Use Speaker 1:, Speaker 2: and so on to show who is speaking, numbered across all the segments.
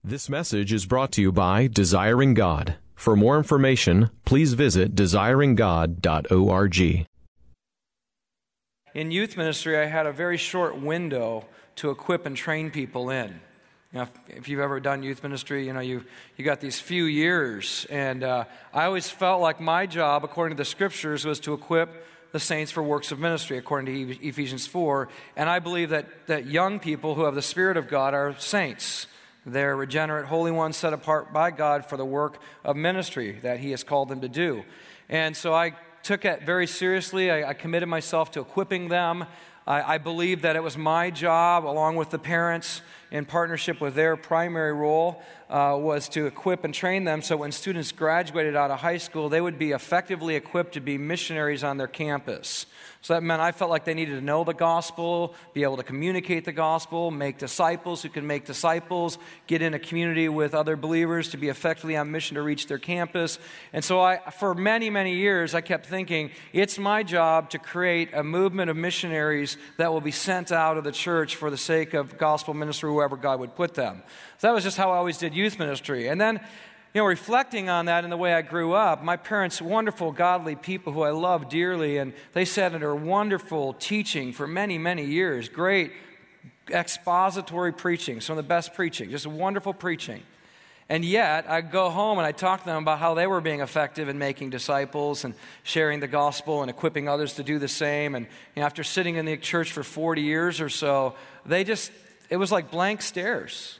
Speaker 1: This message is brought to you by Desiring God. For more information, please visit desiringgod.org.
Speaker 2: In youth ministry, I had a very short window to equip and train people in. You know, if you've ever done youth ministry, you got these few years, and I always felt like my job, according to the Scriptures, was to equip the saints for works of ministry, according to Ephesians 4. And I believe that young people who have the Spirit of God are saints. They're regenerate, holy ones set apart by God for the work of ministry that He has called them to do. And so I took it very seriously. I committed myself to equipping them. I believed that it was my job, along with the parents, in partnership with their primary role, was to equip and train them so when students graduated out of high school, they would be effectively equipped to be missionaries on their campus. So that meant I felt like they needed to know the gospel, be able to communicate the gospel, make disciples who can make disciples, get in a community with other believers to be effectively on mission to reach their campus. And so for many, many years, I kept thinking, it's my job to create a movement of missionaries that will be sent out of the church for the sake of gospel ministry wherever God would put them. So that was just how I always did youth ministry. And then, reflecting on that and the way I grew up, my parents, wonderful, godly people who I love dearly, and they sat under wonderful teaching for many, many years. Great expository preaching, some of the best preaching, just wonderful preaching. And yet, I'd go home and I'd talk to them about how they were being effective in making disciples and sharing the gospel and equipping others to do the same. And after sitting in the church for 40 years or so, it was like blank stares.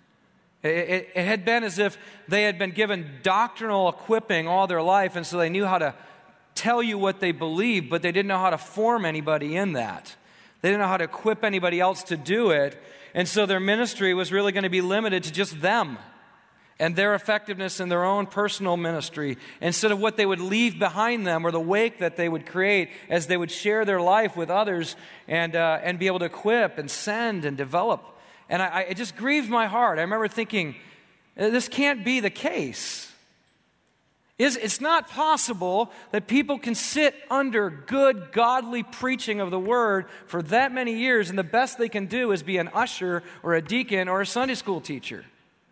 Speaker 2: It had been as if they had been given doctrinal equipping all their life, and so they knew how to tell you what they believed, but they didn't know how to form anybody in that. They didn't know how to equip anybody else to do it, and so their ministry was really going to be limited to just them and their effectiveness in their own personal ministry, instead of what they would leave behind them or the wake that they would create as they would share their life with others and be able to equip and send and develop. And it just grieved my heart. I remember thinking, this can't be the case. It's not possible that people can sit under good, godly preaching of the Word for that many years, and the best they can do is be an usher or a deacon or a Sunday school teacher.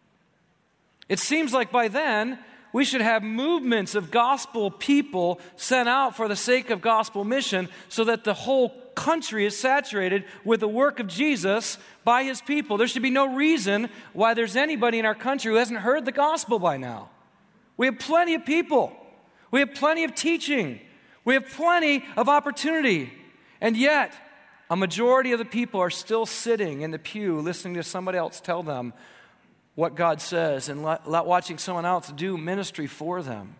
Speaker 2: It seems like by then, we should have movements of gospel people sent out for the sake of gospel mission so that the whole country is saturated with the work of Jesus by His people. There should be no reason why there's anybody in our country who hasn't heard the gospel by now. We have plenty of people. We have plenty of teaching. We have plenty of opportunity. And yet, a majority of the people are still sitting in the pew listening to somebody else tell them what God says and watching someone else do ministry for them.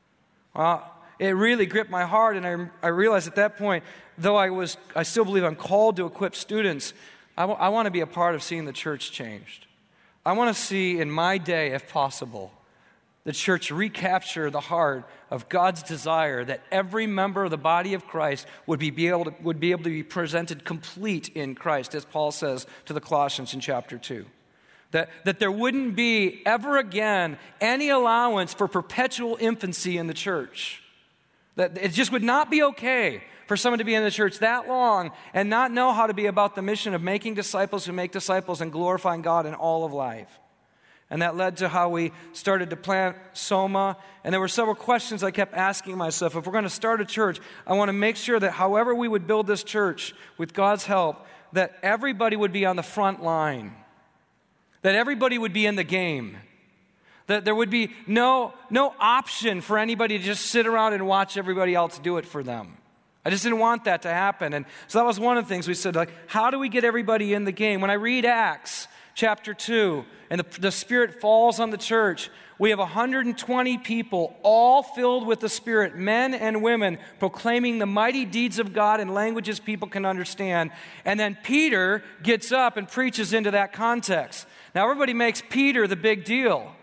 Speaker 2: It really gripped my heart, and I realized at that point, though I still believe I'm called to equip students, I want to be a part of seeing the church changed. I want to see in my day, if possible, the church recapture the heart of God's desire that every member of the body of Christ would be able to be presented complete in Christ, as Paul says to the Colossians in chapter 2. That there wouldn't be ever again any allowance for perpetual infancy in the church. That it just would not be okay for someone to be in the church that long and not know how to be about the mission of making disciples who make disciples and glorifying God in all of life. And that led to how we started to plant Soma. And there were several questions I kept asking myself. If we're going to start a church, I want to make sure that however we would build this church with God's help, that everybody would be on the front line. That everybody would be in the game. That there would be no option for anybody to just sit around and watch everybody else do it for them. I just didn't want that to happen. And so that was one of the things we said, how do we get everybody in the game? When I read Acts chapter 2, and the Spirit falls on the church, we have 120 people, all filled with the Spirit, men and women, proclaiming the mighty deeds of God in languages people can understand. And then Peter gets up and preaches into that context. Now, everybody makes Peter the big deal.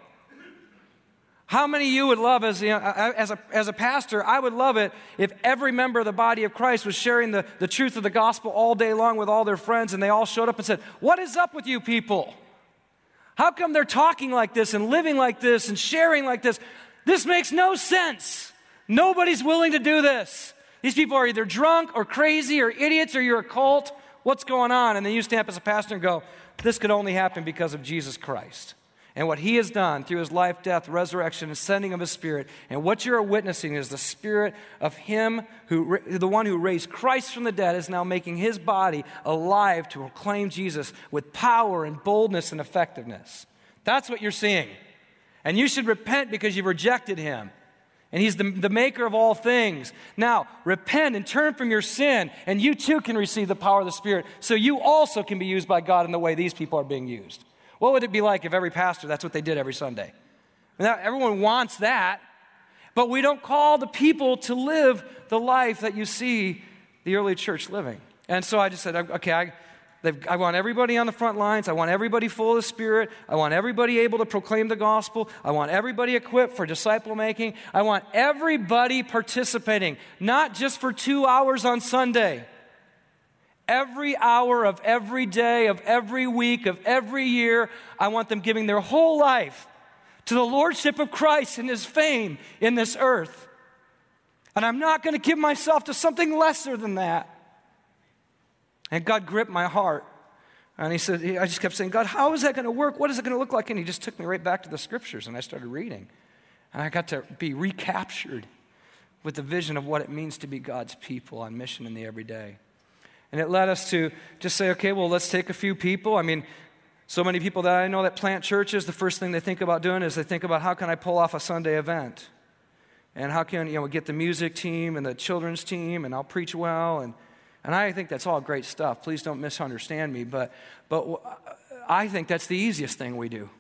Speaker 2: How many of you would love, as a pastor, I would love it if every member of the body of Christ was sharing the truth of the gospel all day long with all their friends, and they all showed up and said, "What is up with you people? How come they're talking like this and living like this and sharing like this? This makes no sense. Nobody's willing to do this. These people are either drunk or crazy or idiots or you're a cult. What's going on?" And then you stand up as a pastor and go, "This could only happen because of Jesus Christ." and what he has done through his life, death, resurrection, and sending of his Spirit. And what you're witnessing is the Spirit of him, the one who raised Christ from the dead, is now making his body alive to proclaim Jesus with power and boldness and effectiveness. That's what you're seeing. And you should repent because you've rejected him. And he's the maker of all things. Now, repent and turn from your sin, and you too can receive the power of the Spirit, so you also can be used by God in the way these people are being used. What would it be like if every pastor, that's what they did every Sunday? Now, everyone wants that, but we don't call the people to live the life that you see the early church living. And so I just said, okay, I want everybody on the front lines. I want everybody full of the Spirit. I want everybody able to proclaim the gospel. I want everybody equipped for disciple making. I want everybody participating, not just for 2 hours on Sunday. Every hour of every day, of every week, of every year, I want them giving their whole life to the lordship of Christ and his fame in this earth. And I'm not going to give myself to something lesser than that. And God gripped my heart. And he said, I just kept saying, God, how is that going to work? What is it going to look like? And he just took me right back to the scriptures, and I started reading. And I got to be recaptured with the vision of what it means to be God's people on mission in the everyday. And it led us to just say, okay, well, let's take a few people. I mean, so many people that I know that plant churches, the first thing they think about doing is they think about how can I pull off a Sunday event? And how can, we get the music team and the children's team, and I'll preach well, and I think that's all great stuff. Please don't misunderstand me, but I think that's the easiest thing we do.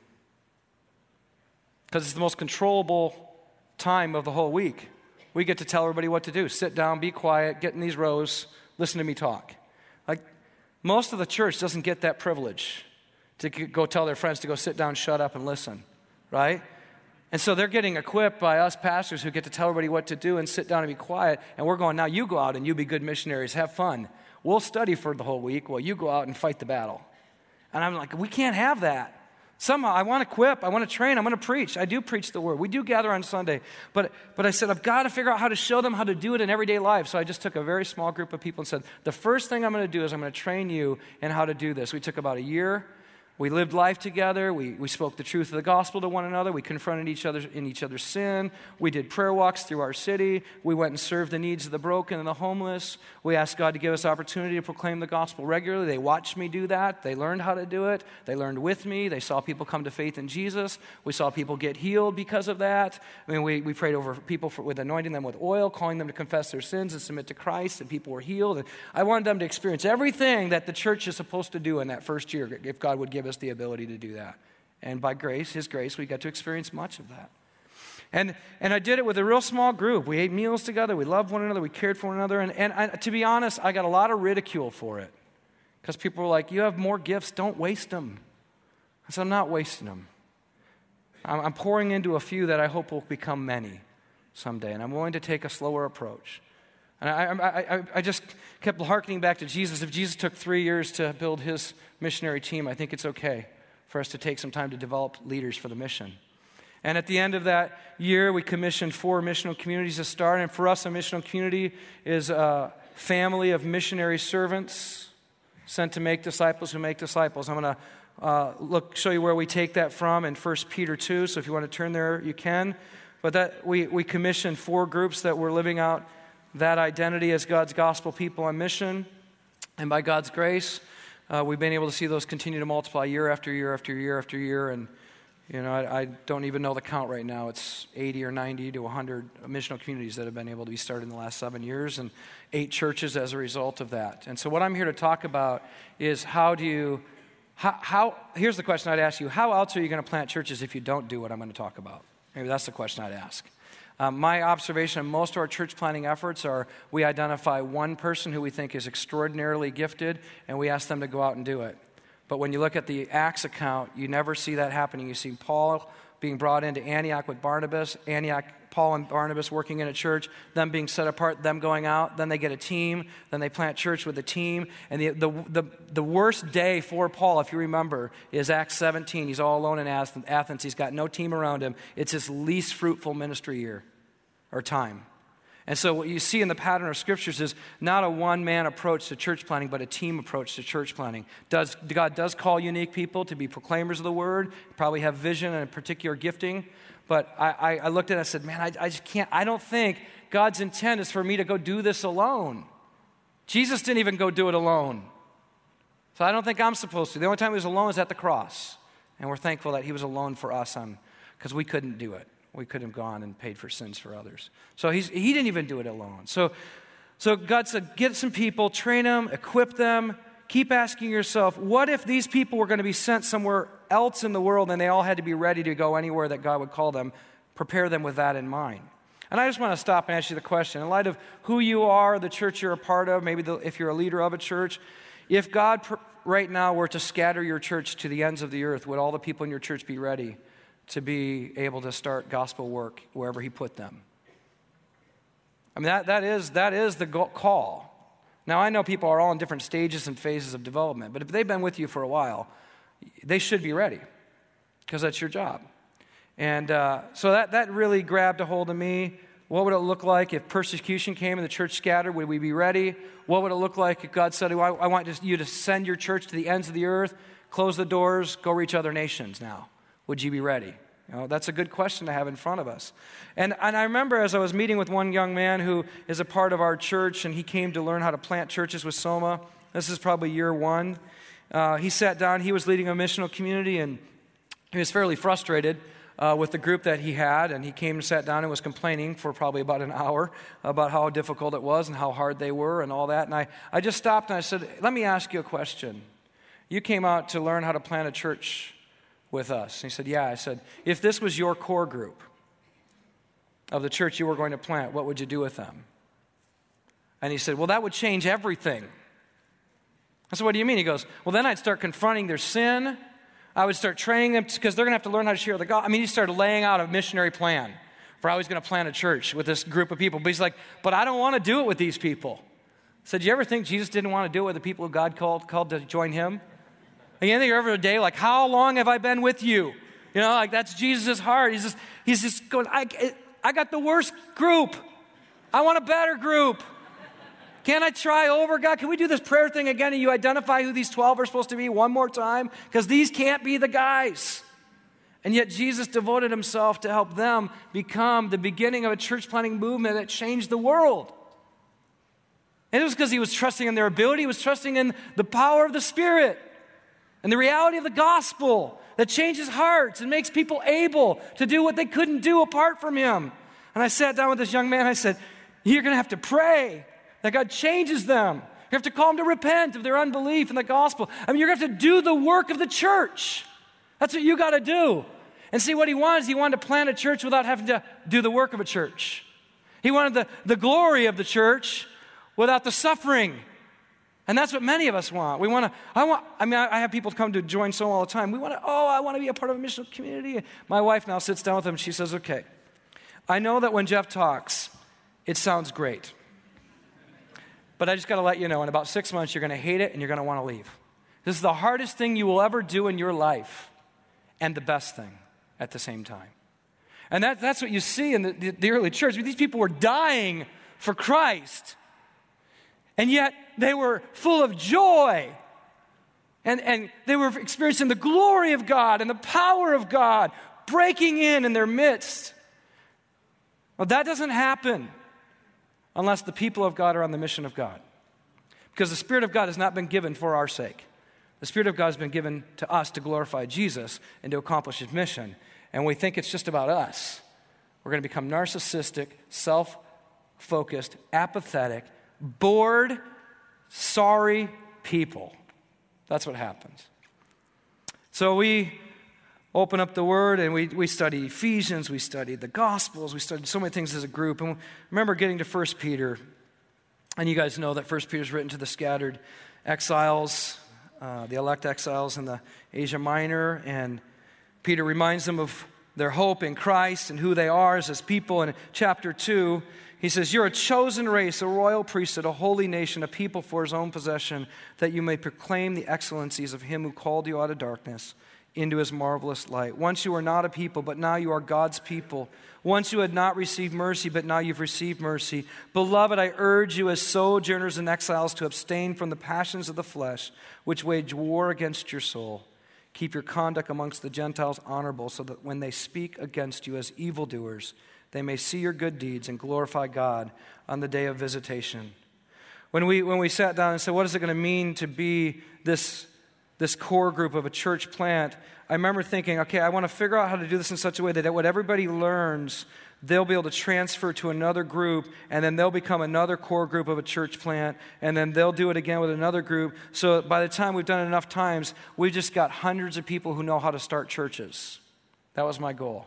Speaker 2: Because it's the most controllable time of the whole week. We get to tell everybody what to do. Sit down, be quiet, get in these rows, listen to me talk. Like, most of the church doesn't get that privilege to go tell their friends to go sit down, shut up, and listen, right? And so they're getting equipped by us pastors who get to tell everybody what to do and sit down and be quiet. And we're going, now you go out and you be good missionaries. Have fun. We'll study for the whole week while you go out and fight the battle. And I'm like, we can't have that. Somehow, I want to equip. I want to train. I'm going to preach. I do preach the word. We do gather on Sunday. But I said, I've got to figure out how to show them how to do it in everyday life. So I just took a very small group of people and said, the first thing I'm going to do is I'm going to train you in how to do this. We took about a year. We lived life together. We spoke the truth of the gospel to one another. We confronted each other in each other's sin. We did prayer walks through our city. We went and served the needs of the broken and the homeless. We asked God to give us opportunity to proclaim the gospel regularly. They watched me do that. They learned how to do it. They learned with me. They saw people come to faith in Jesus. We saw people get healed because of that. I mean, we prayed over people with anointing them with oil, calling them to confess their sins and submit to Christ, and people were healed. And I wanted them to experience everything that the church is supposed to do in that first year, if God would give us the ability to do that. And by grace, his grace, we got to experience much of that. And I did it with a real small group. We ate meals together. We loved one another. We cared for one another. And to be honest, I got a lot of ridicule for it. Because people were like, you have more gifts. Don't waste them. I said, I'm not wasting them. I'm pouring into a few that I hope will become many someday. And I'm willing to take a slower approach. And I just kept hearkening back to Jesus. If Jesus took 3 years to build his missionary team, I think it's okay for us to take some time to develop leaders for the mission. And at the end of that year, we commissioned 4 missional communities to start. And for us, a missional community is a family of missionary servants sent to make disciples who make disciples. I'm going to show you where we take that from in 1 Peter 2. So if you want to turn there, you can. But that we commissioned 4 groups that were living out that identity as God's gospel people on mission. And by God's grace, we've been able to see those continue to multiply year after year after year after year. And, I don't even know the count right now. It's 80 or 90 to 100 missional communities that have been able to be started in the last 7 years, and 8 churches as a result of that. And so what I'm here to talk about is here's the question I'd ask you. How else are you going to plant churches if you don't do what I'm going to talk about? Maybe that's the question I'd ask. My observation of most of our church planting efforts are we identify one person who we think is extraordinarily gifted, and we ask them to go out and do it. But when you look at the Acts account, you never see that happening. You see Paul being brought into Antioch with Barnabas, Paul and Barnabas working in a church, them being set apart, them going out, then they get a team, then they plant church with a team. And the worst day for Paul, if you remember, is Acts 17. He's all alone in Athens. He's got no team around him. It's his least fruitful ministry year or time. And so what you see in the pattern of Scriptures is not a one-man approach to church planting, but a team approach to church planting. God does call unique people to be proclaimers of the Word, probably have vision and a particular gifting. But I looked at it and I said, man, I just can't, I don't think God's intent is for me to go do this alone. Jesus didn't even go do it alone. So I don't think I'm supposed to. The only time he was alone is at the cross. And we're thankful that he was alone for us because we couldn't do it. We could have gone and paid for sins for others. So he didn't even do it alone. So God said, get some people, train them, equip them. Keep asking yourself, what if these people were going to be sent somewhere else in the world and they all had to be ready to go anywhere that God would call them? Prepare them with that in mind. And I just want to stop and ask you the question. In light of who you are, the church you're a part of, maybe if you're a leader of a church, if God right now were to scatter your church to the ends of the earth, would all the people in your church be ready to be able to start gospel work wherever he put them? I mean, that is the call. Now, I know people are all in different stages and phases of development, but if they've been with you for a while, they should be ready because that's your job. And so that really grabbed a hold of me. What would it look like if persecution came and the church scattered? Would we be ready? What would it look like if God said, I want you to send your church to the ends of the earth, close the doors, go reach other nations now? Would you be ready? That's a good question to have in front of us. And I remember as I was meeting with one young man who is a part of our church, and he came to learn how to plant churches with Soma. This is probably year one. He sat down. He was leading a missional community, and he was fairly frustrated with the group that he had, and he came and sat down and was complaining for probably about an hour about how difficult it was and how hard they were and all that. And I just stopped and I said, let me ask you a question. You came out to learn how to plant a church with us. And he said, yeah. I said, if this was your core group of the church you were going to plant, what would you do with them? And he said, well, that would change everything. I said, what do you mean? He goes, well, then I'd start confronting their sin. I would start training them because they're going to have to learn how to share the gospel. I mean, he started laying out a missionary plan for how he's going to plant a church with this group of people. But he's like, but I don't want to do it with these people. I said, do you ever think Jesus didn't want to do it with the people who God called to join him? Like, anything ever a day, like, how long have I been with you? Like that's Jesus' heart. He's just going, I got the worst group. I want a better group. Can I try over, God? Can we do this prayer thing again and you identify who these 12 are supposed to be one more time? Because these can't be the guys. And yet Jesus devoted himself to help them become the beginning of a church planting movement that changed the world. And it was because he was trusting in their ability. He was trusting in the power of the Spirit and the reality of the gospel that changes hearts and makes people able to do what they couldn't do apart from him. And I sat down with this young man. I said, you're going to have to pray that God changes them. You have to call them to repent of their unbelief in the gospel. I mean, you're going to have to do the work of the church. That's what you got to do. And see, what he wanted to plant a church without having to do the work of a church. He wanted the glory of the church without the suffering. And that's what many of us want. I have people come to join Soma all the time. I want to be a part of a missional community. My wife now sits down with them and she says, okay, I know that when Jeff talks, it sounds great. But I just got to let you know, in about 6 months, you're going to hate it and you're going to want to leave. This is the hardest thing you will ever do in your life and the best thing at the same time. And that's what you see in the early church. These people were dying for Christ. And yet they were full of joy. And they were experiencing the glory of God and the power of God breaking in their midst. Well, that doesn't happen unless the people of God are on the mission of God. Because the Spirit of God has not been given for our sake. The Spirit of God has been given to us to glorify Jesus and to accomplish his mission. And we think it's just about us. We're going to become narcissistic, self-focused, apathetic, bored, sorry people. That's what happens. So we open up the Word and we study Ephesians, we studied the Gospels, we studied so many things as a group. And remember getting to 1 Peter, and you guys know that 1 Peter is written to the scattered exiles, the elect exiles in the Asia Minor, and Peter reminds them of their hope in Christ and who they are as his people. In chapter 2, he says, you're a chosen race, a royal priesthood, a holy nation, a people for his own possession, that you may proclaim the excellencies of him who called you out of darkness into his marvelous light. Once you were not a people, but now you are God's people. Once you had not received mercy, but now you've received mercy. Beloved, I urge you as sojourners and exiles to abstain from the passions of the flesh, which wage war against your soul. Keep your conduct amongst the Gentiles honorable, so that when they speak against you as evildoers, they may see your good deeds and glorify God on the day of visitation. When we sat down and said, what is it going to mean to be this core group of a church plant, I remember thinking, okay, I want to figure out how to do this in such a way that what everybody learns, they'll be able to transfer to another group, and then they'll become another core group of a church plant, and then they'll do it again with another group. So by the time we've done it enough times, we've just got hundreds of people who know how to start churches. That was my goal.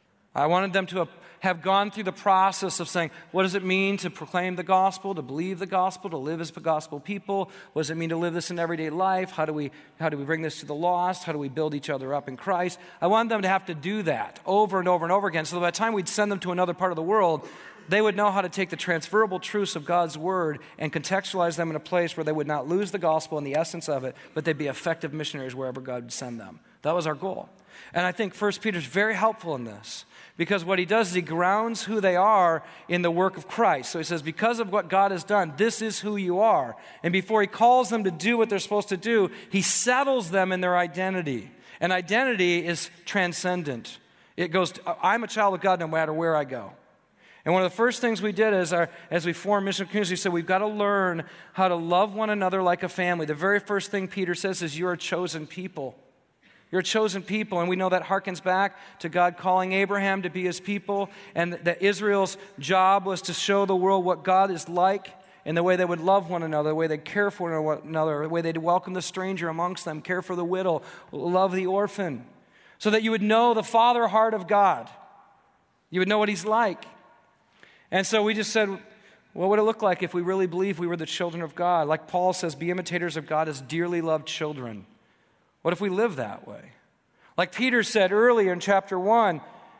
Speaker 2: I wanted them to have gone through the process of saying, what does it mean to proclaim the gospel, to believe the gospel, to live as the gospel people? What does it mean to live this in everyday life? How do we bring this to the lost? How do we build each other up in Christ? I wanted them to have to do that over and over and over again, so that by the time we'd send them to another part of the world, they would know how to take the transferable truths of God's word and contextualize them in a place where they would not lose the gospel and the essence of it, but they'd be effective missionaries wherever God would send them. That was our goal. And I think 1 Peter is very helpful in this, because what he does is he grounds who they are in the work of Christ. So he says, because of what God has done, this is who you are. And before he calls them to do what they're supposed to do, he settles them in their identity. And identity is transcendent. It goes, I'm a child of God no matter where I go. And one of the first things we did as we formed Mission Communities, we said we've got to learn how to love one another like a family. The very first thing Peter says is, you're a chosen people. You're a chosen people, and we know that harkens back to God calling Abraham to be his people, and that Israel's job was to show the world what God is like in the way they would love one another, the way they care for one another, the way they'd welcome the stranger amongst them, care for the widow, love the orphan, so that you would know the Father heart of God. You would know what he's like. And so we just said, what would it look like if we really believed we were the children of God? Like Paul says, be imitators of God as dearly loved children. What if we live that way? Like Peter said earlier in chapter 1,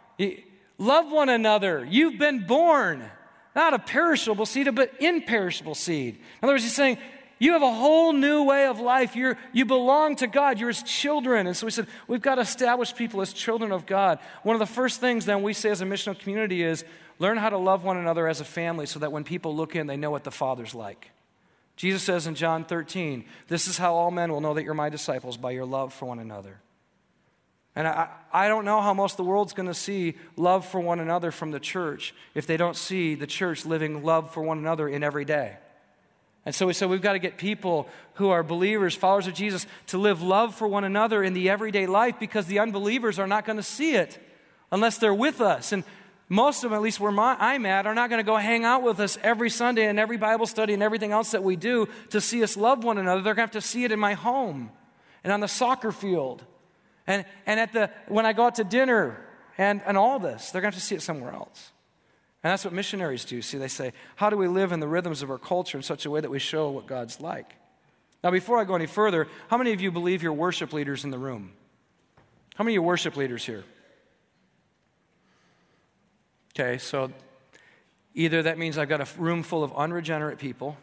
Speaker 2: love one another. You've been born, not of perishable seed, but imperishable seed. In other words, he's saying, you have a whole new way of life. You belong to God. You're his children. And so we said, we've got to establish people as children of God. One of the first things then we say as a missional community is, learn how to love one another as a family, so that when people look in, they know what the Father's like. Jesus says in John 13, this is how all men will know that you're my disciples, by your love for one another. And I don't know how most of the world's going to see love for one another from the church if they don't see the church living love for one another in every day. And so we said we've got to get people who are believers, followers of Jesus, to live love for one another in the everyday life, because the unbelievers are not going to see it unless they're with us. And most of them, at least where I'm at, are not going to go hang out with us every Sunday and every Bible study and everything else that we do to see us love one another. They're going to have to see it in my home and on the soccer field and when I go out to dinner and all this. They're going to have to see it somewhere else. And that's what missionaries do. See, they say, how do we live in the rhythms of our culture in such a way that we show what God's like? Now, before I go any further, how many of you believe you're worship leaders in the room? How many of you are worship leaders here? Okay, so either that means I've got a room full of unregenerate people,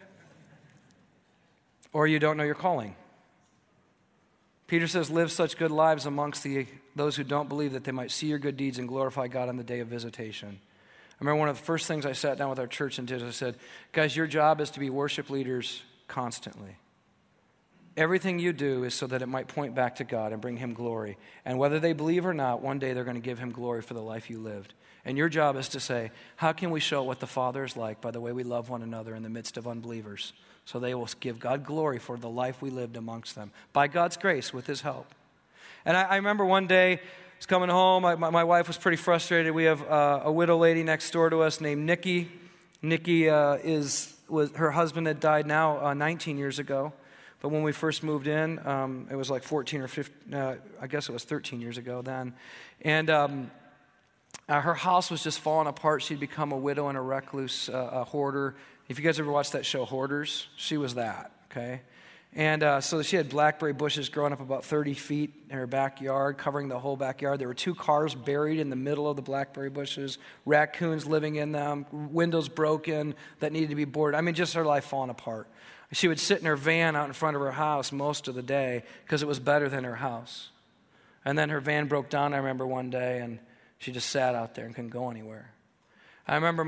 Speaker 2: or you don't know your calling. Peter says, live such good lives amongst those who don't believe, that they might see your good deeds and glorify God on the day of visitation. I remember one of the first things I sat down with our church and did, I said, guys, your job is to be worship leaders constantly. Everything you do is so that it might point back to God and bring him glory. And whether they believe or not, one day they're going to give him glory for the life you lived. And your job is to say, how can we show what the Father is like by the way we love one another in the midst of unbelievers, so they will give God glory for the life we lived amongst them, by God's grace, with his help. And I remember one day, I was coming home, my wife was pretty frustrated. We have a widow lady next door to us named Nikki. Nikki her husband had died now 19 years ago. But when we first moved in, it was like 14 or 15, I guess it was 13 years ago then. And her house was just falling apart. She'd become a widow and a recluse, a hoarder. If you guys ever watched that show, Hoarders, she was that, okay? And so she had blackberry bushes growing up about 30 feet in her backyard, covering the whole backyard. There were 2 cars buried in the middle of the blackberry bushes, raccoons living in them, windows broken that needed to be boarded. I mean, just her life falling apart. She would sit in her van out in front of her house most of the day because it was better than her house. And then her van broke down, I remember one day, and she just sat out there and couldn't go anywhere. I remember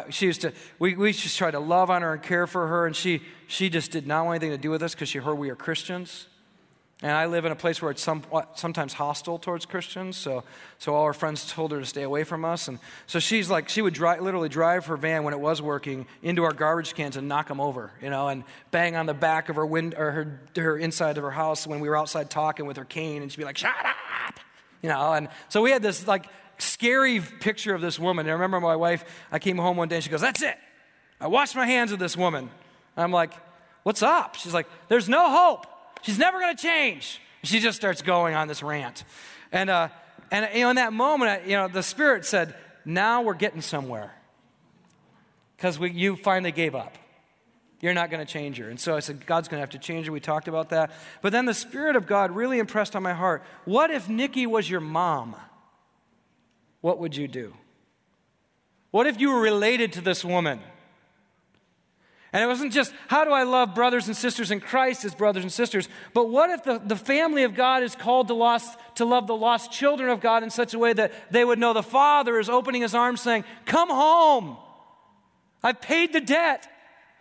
Speaker 2: we just tried to love on her and care for her, and she just did not want anything to do with us because she heard we are Christians. And I live in a place where it's sometimes hostile towards Christians, so all her friends told her to stay away from us. And so she would literally drive her van when it was working into our garbage cans and knock them over, and bang on the back of her window or her inside of her house when we were outside talking with her cane, and she'd be like, "Shut up!" And so we had this scary picture of this woman. And I remember my wife, I came home one day and she goes, "That's it. I washed my hands of this woman." And I'm like, "What's up?" She's like, "There's no hope. She's never going to change." She just starts going on this rant. And in that moment, the Spirit said, "Now we're getting somewhere. Because you finally gave up. You're not going to change her." And so I said, God's going to have to change her. We talked about that. But then the Spirit of God really impressed on my heart, what if Nikki was your mom? What would you do? What if you were related to this woman? And it wasn't just, how do I love brothers and sisters in Christ as brothers and sisters, but what if the family of God is called to love the lost children of God in such a way that they would know the Father is opening his arms saying, "Come home. I've paid the debt.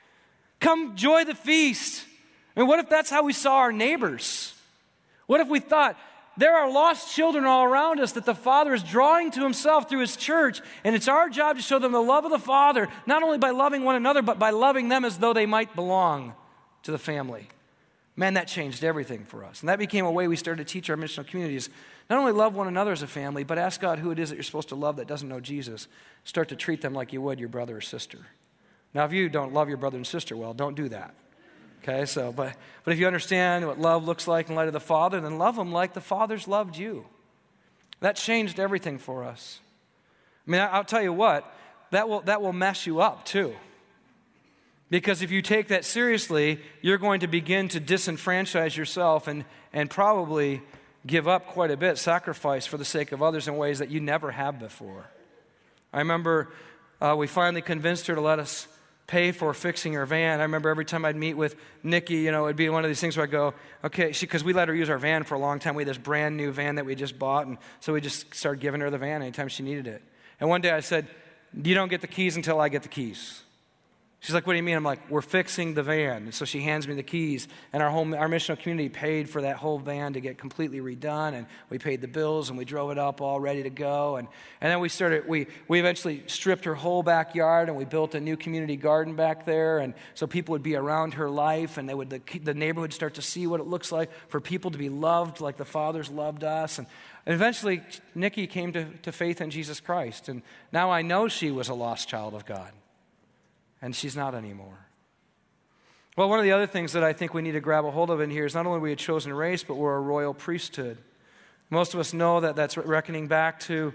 Speaker 2: Come enjoy the feast." And what if that's how we saw our neighbors? What if we thought, there are lost children all around us that the Father is drawing to himself through his church, and it's our job to show them the love of the Father, not only by loving one another, but by loving them as though they might belong to the family. Man, that changed everything for us. And that became a way we started to teach our missional communities. Not only love one another as a family, but ask God who it is that you're supposed to love that doesn't know Jesus. Start to treat them like you would your brother or sister. Now, if you don't love your brother and sister well, don't do that. Okay, but if you understand what love looks like in light of the Father, then love them like the Father's loved you. That changed everything for us. I mean, I'll tell you what, that will mess you up too. Because if you take that seriously, you're going to begin to disenfranchise yourself and probably give up quite a bit, sacrifice for the sake of others in ways that you never have before. I remember we finally convinced her to let us pay for fixing her van. I remember every time I'd meet with Nikki, it'd be one of these things where I'd go, okay, because we let her use our van for a long time. We had this brand new van that we just bought, and so we just started giving her the van anytime she needed it. And one day I said, "You don't get the keys until I get the keys." She's like, "What do you mean?" I'm like, "We're fixing the van." And so she hands me the keys, and our missional community paid for that whole van to get completely redone, and we paid the bills, and we drove it up all ready to go. And then we eventually stripped her whole backyard, and we built a new community garden back there, and so people would be around her life, and the neighborhood start to see what it looks like for people to be loved like the Father's loved us. And eventually, Nikki came to faith in Jesus Christ, and now I know she was a lost child of God. And she's not anymore. Well, one of the other things that I think we need to grab a hold of in here is not only are we a chosen race, but we're a royal priesthood. Most of us know that that's hearkening back to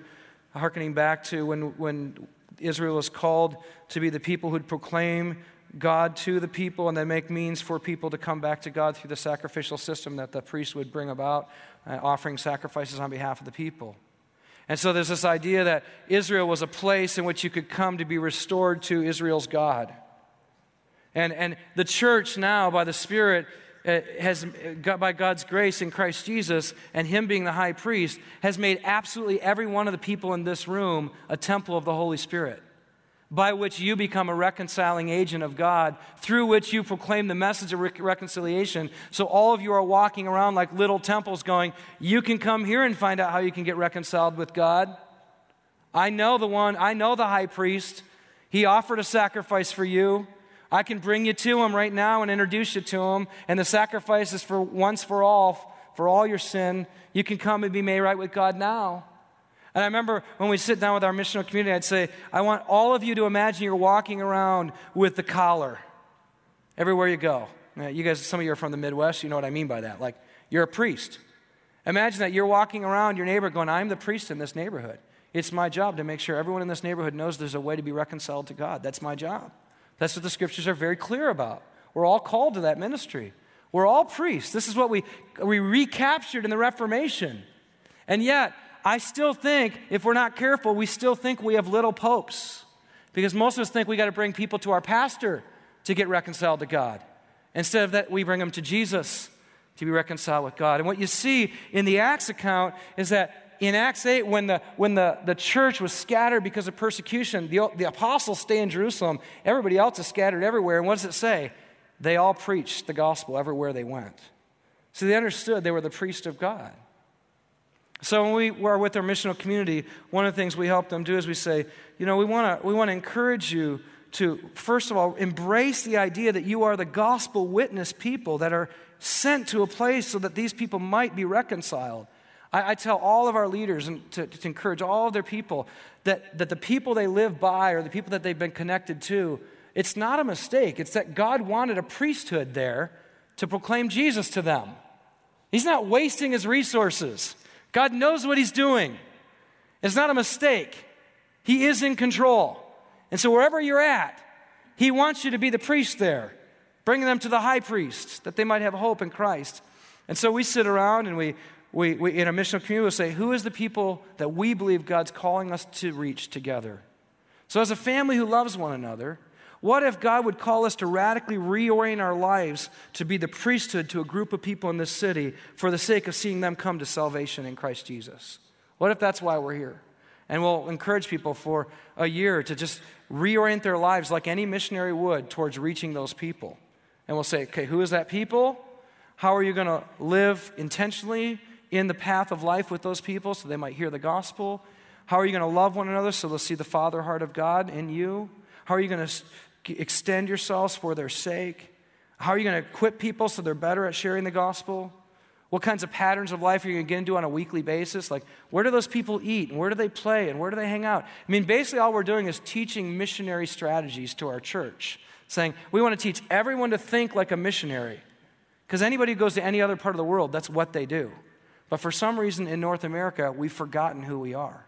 Speaker 2: when Israel was called to be the people who'd proclaim God to the people and then make means for people to come back to God through the sacrificial system that the priest would bring about, offering sacrifices on behalf of the people. And so there's this idea that Israel was a place in which you could come to be restored to Israel's God. And the church now, by the Spirit, by God's grace in Christ Jesus, and Him being the high priest, has made absolutely every one of the people in this room a temple of the Holy Spirit, by which you become a reconciling agent of God, through which you proclaim the message of reconciliation. So all of you are walking around like little temples going, you can come here and find out how you can get reconciled with God. I know the high priest. He offered a sacrifice for you. I can bring you to Him right now and introduce you to Him. And the sacrifice is for once for all your sin. You can come and be made right with God now. And I remember when we sit down with our missional community, I'd say, I want all of you to imagine you're walking around with the collar everywhere you go. Now, you guys, some of you are from the Midwest, you know what I mean by that. Like, you're a priest. Imagine that you're walking around your neighbor going, I'm the priest in this neighborhood. It's my job to make sure everyone in this neighborhood knows there's a way to be reconciled to God. That's my job. That's what the Scriptures are very clear about. We're all called to that ministry. We're all priests. This is what we recaptured in the Reformation. And yet, I still think, if we're not careful, we still think we have little popes. Because most of us think we got to bring people to our pastor to get reconciled to God. Instead of that, we bring them to Jesus to be reconciled with God. And what you see in the Acts account is that in Acts 8, when the church was scattered because of persecution, the apostles stay in Jerusalem. Everybody else is scattered everywhere. And what does it say? They all preached the gospel everywhere they went. So they understood they were the priest of God. So when we were with our missional community, one of the things we help them do is we say, we want to encourage you to, first of all, embrace the idea that you are the gospel witness people that are sent to a place so that these people might be reconciled. I tell all of our leaders and to encourage all of their people that the people they live by or the people that they've been connected to, it's not a mistake. It's that God wanted a priesthood there to proclaim Jesus to them. He's not wasting his resources. God knows what he's doing. It's not a mistake. He is in control. And so wherever you're at, he wants you to be the priest there, bringing them to the high priest that they might have hope in Christ. And so we sit around and we in a missional community will say, who is the people that we believe God's calling us to reach together? So as a family who loves one another, what if God would call us to radically reorient our lives to be the priesthood to a group of people in this city for the sake of seeing them come to salvation in Christ Jesus? What if that's why we're here? And we'll encourage people for a year to just reorient their lives like any missionary would towards reaching those people. And we'll say, okay, who is that people? How are you going to live intentionally in the path of life with those people so they might hear the gospel? How are you going to love one another so they'll see the Father heart of God in you? How are you going to extend yourselves for their sake? How are you going to equip people so they're better at sharing the gospel? What kinds of patterns of life are you going to get into on a weekly basis? Like, where do those people eat? And where do they play? And where do they hang out? I mean, basically all we're doing is teaching missionary strategies to our church, saying we want to teach everyone to think like a missionary. Because anybody who goes to any other part of the world, that's what they do. But for some reason in North America, we've forgotten who we are.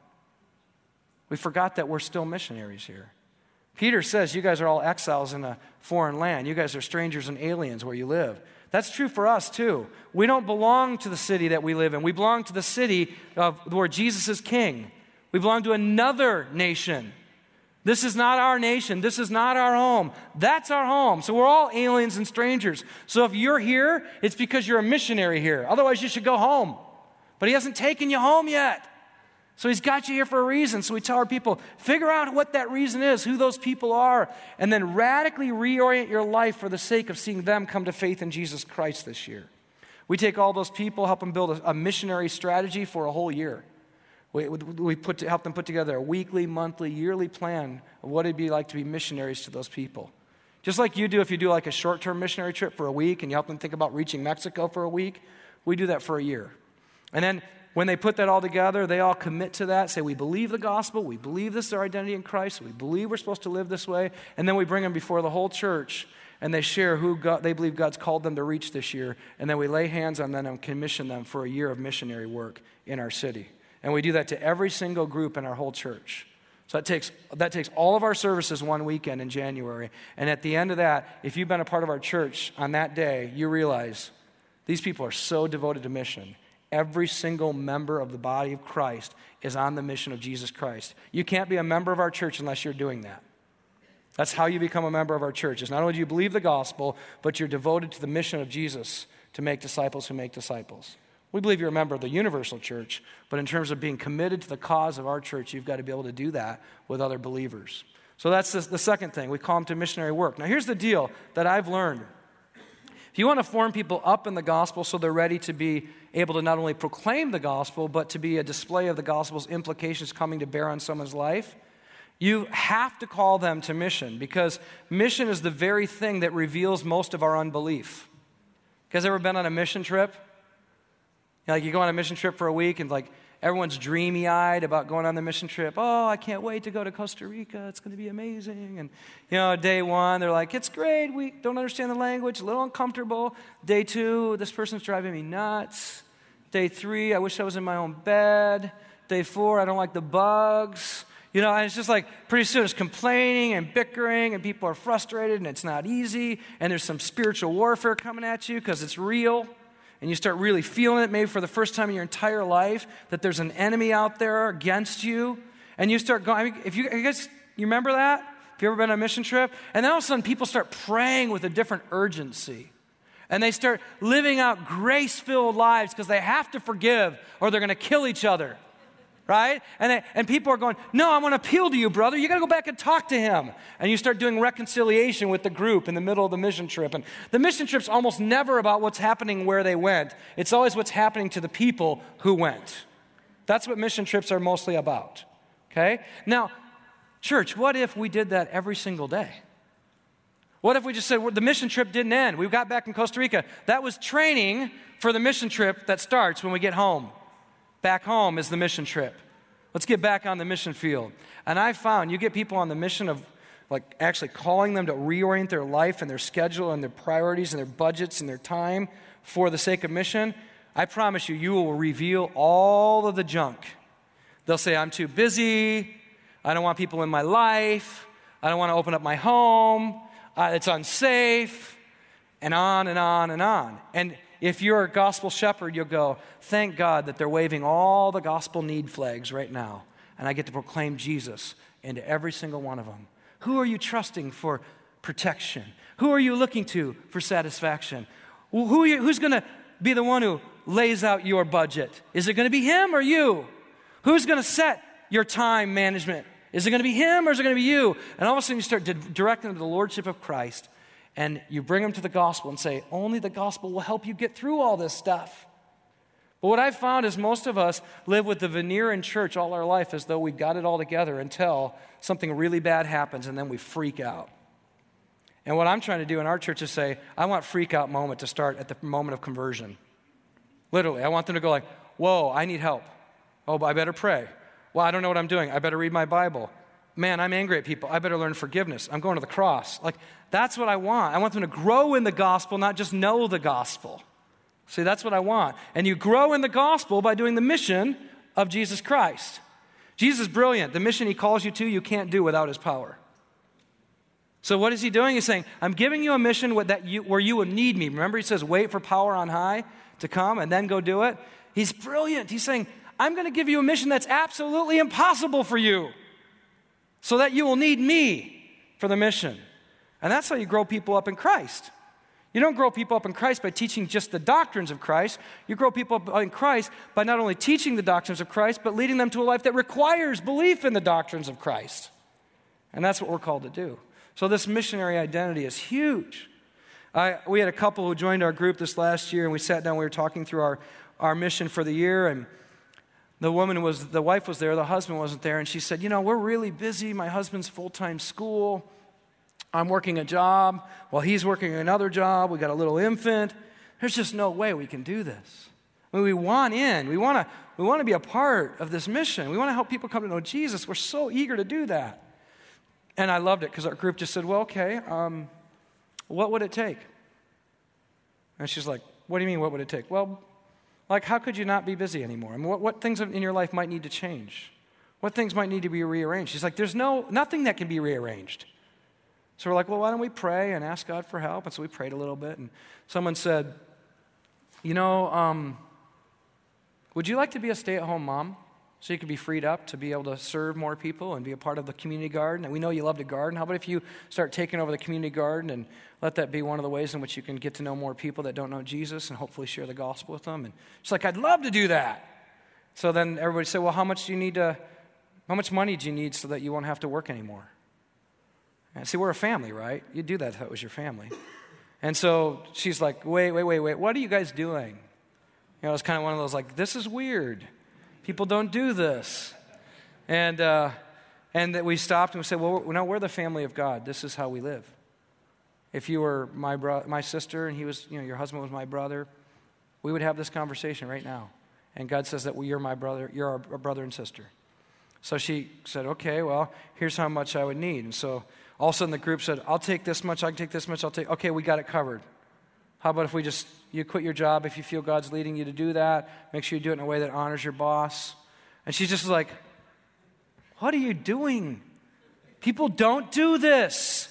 Speaker 2: We forgot that we're still missionaries here. Peter says, you guys are all exiles in a foreign land. You guys are strangers and aliens where you live. That's true for us too. We don't belong to the city that we live in. We belong to the city of where Jesus is king. We belong to another nation. This is not our nation. This is not our home. That's our home. So we're all aliens and strangers. So if you're here, it's because you're a missionary here. Otherwise, you should go home. But he hasn't taken you home yet. So he's got you here for a reason. So we tell our people, figure out what that reason is, who those people are, and then radically reorient your life for the sake of seeing them come to faith in Jesus Christ this year. We take all those people, help them build a missionary strategy for a whole year. We help them put together a weekly, monthly, yearly plan of what it'd be like to be missionaries to those people. Just like you do if you do like a short-term missionary trip for a week and you help them think about reaching Mexico for a week, we do that for a year. And then when they put that all together, they all commit to that, say, we believe the gospel, we believe this is our identity in Christ, we believe we're supposed to live this way, and then we bring them before the whole church, and they share who they believe God's called them to reach this year, and then we lay hands on them and commission them for a year of missionary work in our city. And we do that to every single group in our whole church. So that takes all of our services one weekend in January, and at the end of that, if you've been a part of our church on that day, you realize these people are so devoted to mission. Every single member of the body of Christ is on the mission of Jesus Christ. You can't be a member of our church unless you're doing that. That's how you become a member of our church. It's not only do you believe the gospel, but you're devoted to the mission of Jesus to make disciples who make disciples. We believe you're a member of the universal church, but in terms of being committed to the cause of our church, you've got to be able to do that with other believers. So that's the second thing. We call them to missionary work. Now here's the deal that I've learned. If you want to form people up in the gospel so they're ready to be able to not only proclaim the gospel, but to be a display of the gospel's implications coming to bear on someone's life, you have to call them to mission, because mission is the very thing that reveals most of our unbelief. You guys ever been on a mission trip? You go on a mission trip for a week and everyone's dreamy-eyed about going on the mission trip. Oh, I can't wait to go to Costa Rica. It's going to be amazing. And, day one, they're like, it's great. We don't understand the language. A little uncomfortable. Day two, this person's driving me nuts. Day three, I wish I was in my own bed. Day four, I don't like the bugs. And it's just pretty soon it's complaining and bickering and people are frustrated and it's not easy. And there's some spiritual warfare coming at you because it's real. And you start really feeling it maybe for the first time in your entire life, that there's an enemy out there against you. And you start going, you remember that? Have you ever been on a mission trip? And then all of a sudden people start praying with a different urgency. And they start living out grace-filled lives because they have to forgive or they're going to kill each other. Right? And people are going, no, I want to appeal to you, brother. You got to go back and talk to him. And you start doing reconciliation with the group in the middle of the mission trip. And the mission trip's almost never about what's happening where they went. It's always what's happening to the people who went. That's what mission trips are mostly about. Okay? Now, church, what if we did that every single day? What if we just said, well, the mission trip didn't end? We got back in Costa Rica. That was training for the mission trip that starts when we get home. Back home is the mission trip. Let's get back on the mission field. And I found you get people on the mission of like actually calling them to reorient their life and their schedule and their priorities and their budgets and their time for the sake of mission. I promise you, you will reveal all of the junk. They'll say, I'm too busy. I don't want people in my life. I don't want to open up my home. It's unsafe. And on and on and on. And if you're a gospel shepherd, you'll go, thank God that they're waving all the gospel need flags right now, and I get to proclaim Jesus into every single one of them. Who are you trusting for protection? Who are you looking to for satisfaction? Who's going to be the one who lays out your budget? Is it going to be him or you? Who's going to set your time management? Is it going to be him or is it going to be you? And all of a sudden you start directing them to the lordship of Christ. And you bring them to the gospel and say, only the gospel will help you get through all this stuff. But what I've found is most of us live with the veneer in church all our life as though we've got it all together until something really bad happens and then we freak out. And what I'm trying to do in our church is say, I want freak out moment to start at the moment of conversion. Literally, I want them to go like, whoa, I need help. Oh, I better pray. Well, I don't know what I'm doing. I better read my Bible. Man, I'm angry at people. I better learn forgiveness. I'm going to the cross. Like, that's what I want. I want them to grow in the gospel, not just know the gospel. See, that's what I want. And you grow in the gospel by doing the mission of Jesus Christ. Jesus is brilliant. The mission he calls you to, you can't do without his power. So what is he doing? He's saying, I'm giving you a mission where you will need me. Remember, he says, wait for power on high to come and then go do it. He's brilliant. He's saying, I'm going to give you a mission that's absolutely impossible for you, so that you will need me for the mission. And that's how you grow people up in Christ. You don't grow people up in Christ by teaching just the doctrines of Christ. You grow people up in Christ by not only teaching the doctrines of Christ, but leading them to a life that requires belief in the doctrines of Christ. And that's what we're called to do. So this missionary identity is huge. We had a couple who joined our group this last year, and we sat down, we were talking through our mission for the year, and the wife was there, the husband wasn't there, and she said, we're really busy. My husband's full-time school. I'm working a job while he's working another job. We got a little infant. There's just no way we can do this. I mean, we want in. We want to be a part of this mission. We want to help people come to know Jesus. We're so eager to do that. And I loved it because our group just said, well, okay, what would it take? And she's like, what do you mean, what would it take? Well, like, how could you not be busy anymore? I mean, what things in your life might need to change? What things might need to be rearranged? She's like, there's nothing that can be rearranged. So we're like, well, why don't we pray and ask God for help? And so we prayed a little bit, and someone said, would you like to be a stay-at-home mom so you could be freed up to be able to serve more people and be a part of the community garden? And we know you love to garden. How about if you start taking over the community garden and let that be one of the ways in which you can get to know more people that don't know Jesus and hopefully share the gospel with them? And she's like, I'd love to do that. So then everybody said, well, how much money do you need so that you won't have to work anymore? And see, we're a family, right? You'd do that if it was your family. And so she's like, wait, what are you guys doing? It's kind of one of those like, this is weird. People don't do this. And that we stopped and we said, well, no, we're the family of God. This is how we live. If you were my sister and he was, your husband was my brother, we would have this conversation right now. And God says that you're my brother, you're our brother and sister. So she said, okay, well, here's how much I would need. And so all of a sudden the group said, I'll take this much, I can take this much, okay, we got it covered. How about if you quit your job if you feel God's leading you to do that, make sure you do it in a way that honors your boss. And she's just like, what are you doing? People don't do this.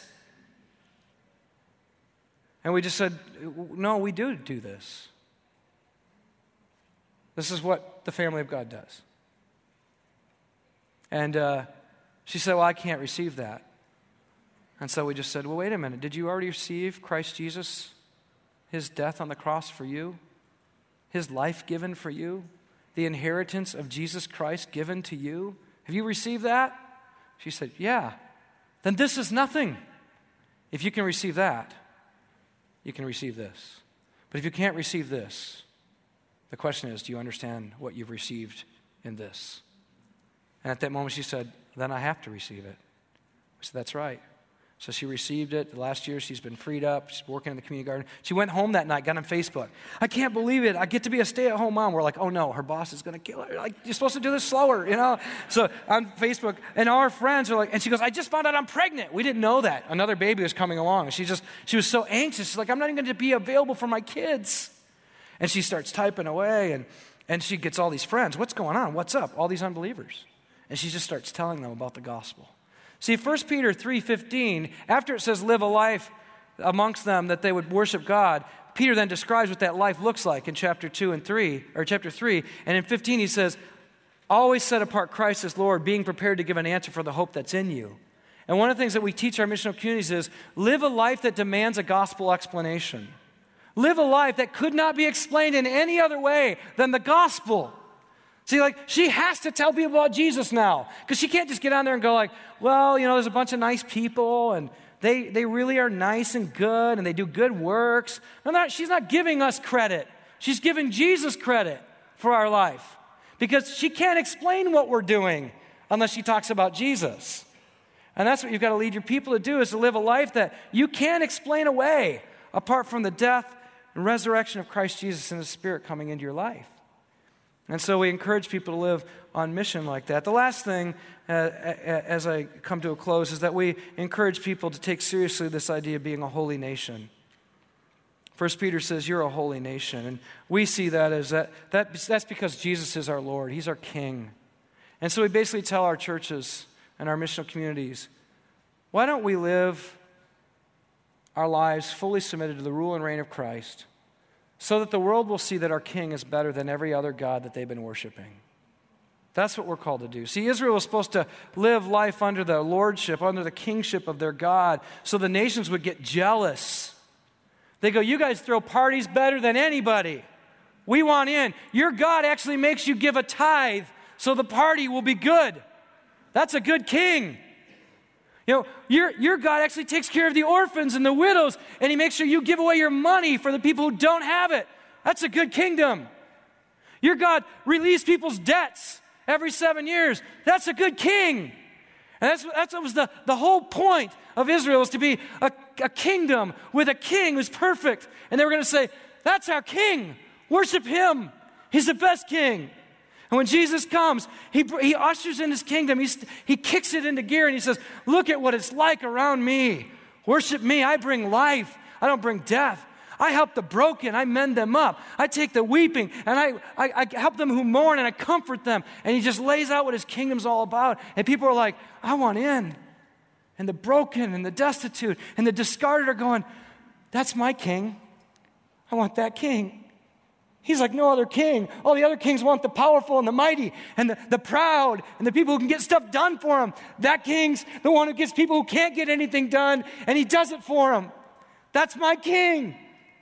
Speaker 2: And we just said, no, we do this. This is what the family of God does. And she said, well, I can't receive that. And so we just said, well, wait a minute. Did you already receive Christ Jesus his death on the cross for you? His life given for you? The inheritance of Jesus Christ given to you? Have you received that? She said, yeah. Then this is nothing. If you can receive that, you can receive this. But if you can't receive this, the question is, do you understand what you've received in this? And at that moment she said, then I have to receive it. I said, that's right. So she received it. Last year she's been freed up. She's working in the community garden. She went home that night, got on Facebook. I can't believe it. I get to be a stay-at-home mom. We're like, oh no, her boss is going to kill her. Like, you're supposed to do this slower, you know? So on Facebook, and our friends are like, and she goes, I just found out I'm pregnant. We didn't know that. Another baby was coming along. She was so anxious. She's like, I'm not even going to be available for my kids. And she starts typing away, and she gets all these friends. What's going on? What's up? All these unbelievers. And she just starts telling them about the gospel. See, 1 Peter 3:15, after it says live a life amongst them that they would worship God, Peter then describes what that life looks like in chapter 3. And in 15 he says, always set apart Christ as Lord, being prepared to give an answer for the hope that's in you. And one of the things that we teach our missional communities is live a life that demands a gospel explanation. Live a life that could not be explained in any other way than the gospel. See, like, she has to tell people about Jesus now, because she can't just get on there and go like, well, you know, there's a bunch of nice people, and they really are nice and good, and they do good works. No, she's not giving us credit. She's giving Jesus credit for our life, because she can't explain what we're doing unless she talks about Jesus. And that's what you've got to lead your people to do, is to live a life that you can't explain away apart from the death and resurrection of Christ Jesus and His Spirit coming into your life. And so we encourage people to live on mission like that. The last thing, as I come to a close, is that we encourage people to take seriously this idea of being a holy nation. 1 Peter says, you're a holy nation. And we see that as that's because Jesus is our Lord. He's our King. And so we basically tell our churches and our missional communities, why don't we live our lives fully submitted to the rule and reign of Christ, so that the world will see that our King is better than every other god that they've been worshiping. That's what we're called to do. See, Israel was supposed to live life under the lordship, under the kingship of their God, so the nations would get jealous. They go, you guys throw parties better than anybody. We want in. Your God actually makes you give a tithe, so the party will be good. That's a good king. You know, your God actually takes care of the orphans and the widows, and He makes sure you give away your money for the people who don't have it. That's a good kingdom. Your God relieves people's debts every 7 years. That's a good king. And that's what was the whole point of Israel, was to be a kingdom with a king who's perfect. And they were going to say, that's our king. Worship Him. He's the best king. And when Jesus comes, he ushers in His kingdom. He kicks it into gear, and He says, look at what it's like around me. Worship me. I bring life. I don't bring death. I help the broken. I mend them up. I take the weeping, and I help them who mourn, and I comfort them. And He just lays out what His kingdom's all about. And people are like, I want in. And the broken and the destitute and the discarded are going, that's my king. I want that king. He's like no other king. All the other kings want the powerful and the mighty and the proud and the people who can get stuff done for him. That king's the one who gets people who can't get anything done, and He does it for them. That's my king.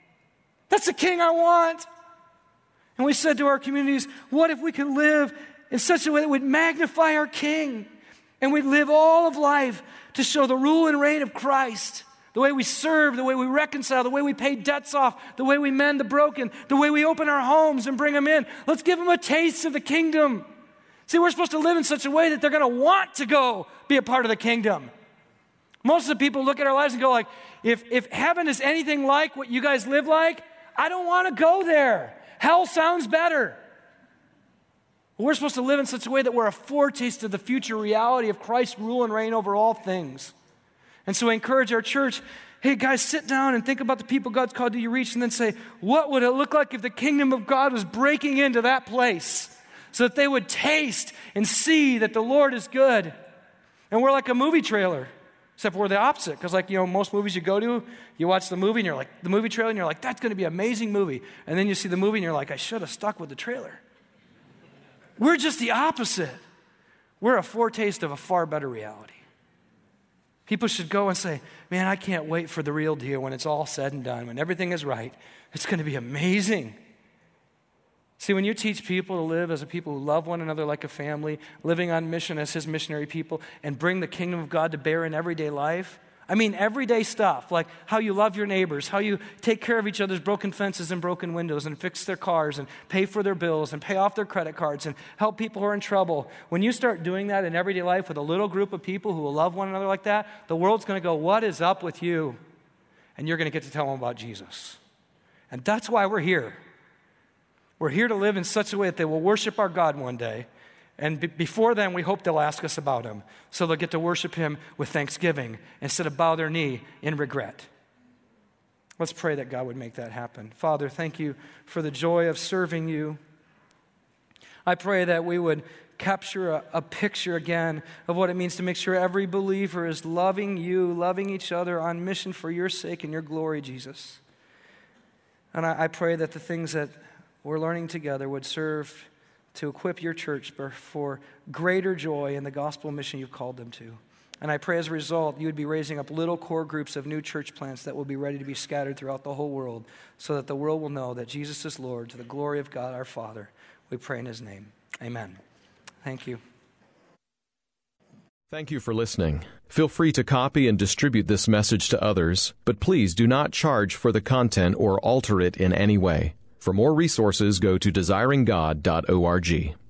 Speaker 2: That's the king I want. And we said to our communities, what if we could live in such a way that would magnify our king, and we'd live all of life to show the rule and reign of Christ? The way we serve, the way we reconcile, the way we pay debts off, the way we mend the broken, the way we open our homes and bring them in. Let's give them a taste of the kingdom. See, we're supposed to live in such a way that they're going to want to go be a part of the kingdom. Most of the people look at our lives and go like, if heaven is anything like what you guys live like, I don't want to go there. Hell sounds better. We're supposed to live in such a way that we're a foretaste of the future reality of Christ's rule and reign over all things. And so I encourage our church, hey guys, sit down and think about the people God's called you to reach, and then say, what would it look like if the kingdom of God was breaking into that place, so that they would taste and see that the Lord is good? And we're like a movie trailer, except we're the opposite. Because like, you know, most movies you go to, you watch the movie and you're like, the movie trailer, and you're like, that's going to be an amazing movie. And then you see the movie and you're like, I should have stuck with the trailer. We're just the opposite. We're a foretaste of a far better reality. People should go and say, man, I can't wait for the real deal when it's all said and done, when everything is right. It's going to be amazing. See, when you teach people to live as a people who love one another like a family, living on mission as his missionary people, and bring the kingdom of God to bear in everyday life, I mean everyday stuff, like how you love your neighbors, how you take care of each other's broken fences and broken windows and fix their cars and pay for their bills and pay off their credit cards and help people who are in trouble. When you start doing that in everyday life with a little group of people who will love one another like that, the world's going to go, what is up with you? And you're going to get to tell them about Jesus. And that's why we're here. We're here to live in such a way that they will worship our God one day. And before then, we hope they'll ask us about him. So they'll get to worship him with thanksgiving instead of bow their knee in regret. Let's pray that God would make that happen. Father, thank you for the joy of serving you. I pray that we would capture a picture again of what it means to make sure every believer is loving you, loving each other on mission for your sake and your glory, Jesus. And I pray that the things that we're learning together would serve to equip your church for greater joy in the gospel mission you've called them to. And I pray as a result, you would be raising up little core groups of new church plants that will be ready to be scattered throughout the whole world so that the world will know that Jesus is Lord to the glory of God our Father. We pray in his name. Amen. Thank you.
Speaker 1: Thank you for listening. Feel free to copy and distribute this message to others, but please do not charge for the content or alter it in any way. For more resources, go to desiringgod.org.